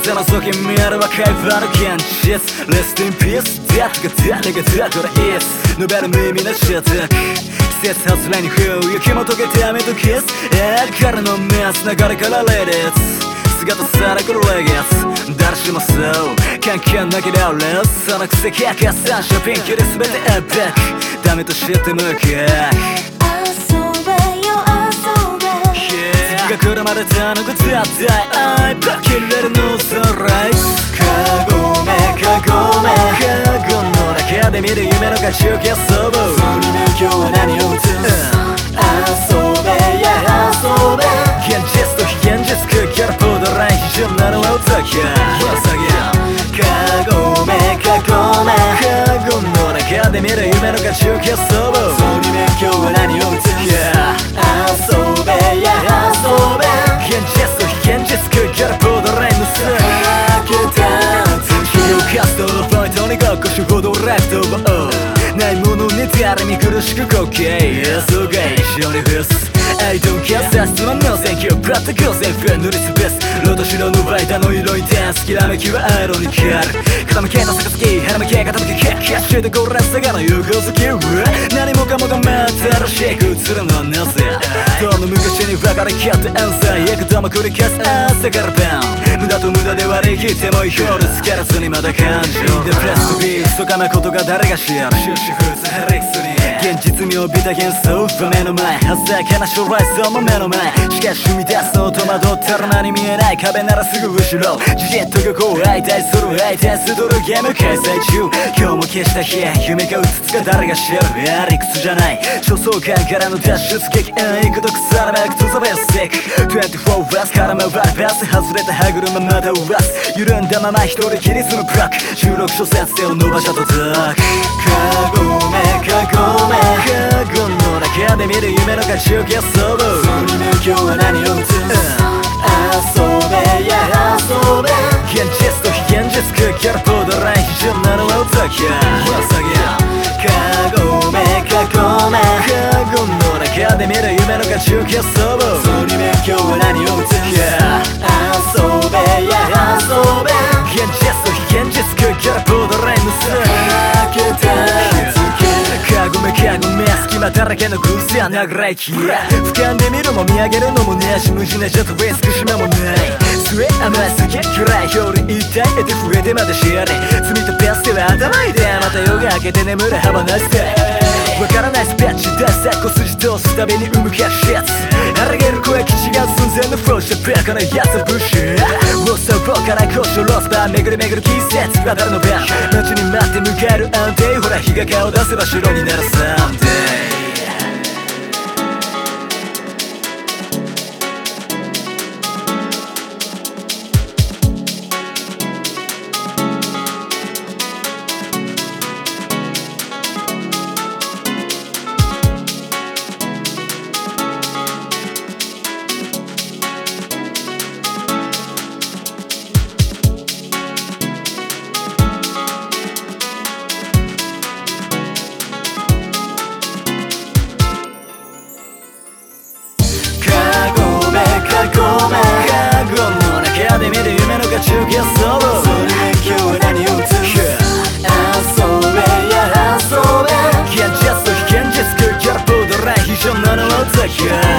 手の先見える若いバの現実 Rest in peace デッドが誰がどこで is 述べる無意味なシャツ季節外れに冬雪も溶けて雨とキス彼の目安流れからレディッツ姿さらくるレゲス誰しもそう関係なけりゃレスそのくせキャカサンショピンキで全てエピックダメと知って向け遊べよ遊べ月が来るまで頼む絶対愛ば切れるのさライスカゴメカゴメカゴの中で見る夢の勝ち受け遊ぶそにね今日は何を映す遊べや遊べ現実と非現実空気からボードライン非常なのは歌きカゴメカゴメカゴの中で見る夢の勝ち受け遊ぶそにね今日は何を映す遊べや遊べ現実と非現実空気からボードラインのさ企業活動のポイントにごっこしほどラクトをないものに誰見苦しく滑稽そうが一緒にフェスI don't care さすがの Thank you プラット偶然フェン塗りつぶすロード白のバイタの色にテンスきらめきはアイロニカル傾けた杯腹向け傾けキャッキャッシュでこらすがの有効好き何もかもが新しいく映るのはなぜどの昔に分かれき合ってアンサー幾度も繰り返す朝から晩無駄と無駄で割り切っても夜つからずにまだ感情デプレストビースとかなことが誰が知る終止符ヘリクスに現実味を帯びた幻想は目の前鮮やかな将来像も目の前しかし生み出すの戸惑ったら何見えない壁ならすぐ後ろじじっとここ相対する相手するゲーム開催中今日も消した日夢かうつつか誰が知る理屈じゃない焦燥感からの脱出劇幾度腐らなくとザベーシック24 hours から回るバス外れた歯車また上す緩んだまま一人きり住むブロック16小節手を伸ばしたとたくカゴメカゴメカゴの中で見る夢の勝ち受け遊ぶそにね今日は何を映す遊べや遊べ現実と非現実空気からボードライン非常なのは歌きカゴメカゴメカゴの中で見る夢の勝ち受け遊ぶそにね今日は何を映す遊べや遊べ現実と非現実空気からボードラインのカゴメカゴメ隙間だらけの偶然長い気俯瞰で見るも見上げるのもねえし無事なジェットベースくしまもない末甘いすげえ暗い表裏一体得て増えてまで知れ罪とペースでは頭いでまた夜が明けて眠る幅なしでわからないスペッチ出せこすじ通すたびに生むキャッシュ荒げる声気違う寸前のフローシャベカなやつブッシュウォッサーボーから交渉ロスバー巡る巡る季節渡るのベン街に待って迎える安定ほら日が顔出せば白になるサンデーで見る夢の勝ち受け遊ぶそれで今日は何を映す遊べや遊べ現実と非現実空気からボードライン非常なのは歌き